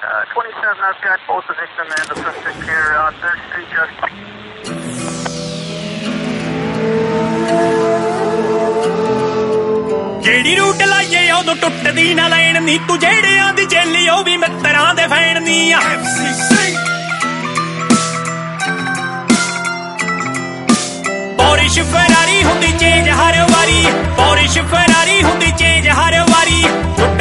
27, I've got both the victim and the suspect here. 3rd Street, just. ਜਿਹੜੀ root ਲਾਈਏ ਉਦੋਂ ਟੁੱਟਦੀ ਨਾ ਲੈਣ ਨੀ ਤੂੰ ਜਿਹੜਿਆਂ ਦੀ ਜੇਲੀ ਉਹ ਵੀ ਮਿੱਤਰਾਂ ਦੇ ਫੈਣ ਨੀ ਆ ਪੌਰਿਸ਼ ਫਰਾਰੀ ਹੁੰਦੀ ਚੇਂਜ ਹਰ ਵਾਰੀ ਪੌਰਿਸ਼ ਫਰਾਰੀ ਹੁੰਦੀ ਚੇਂਜ ਹਰ ਵਾਰੀ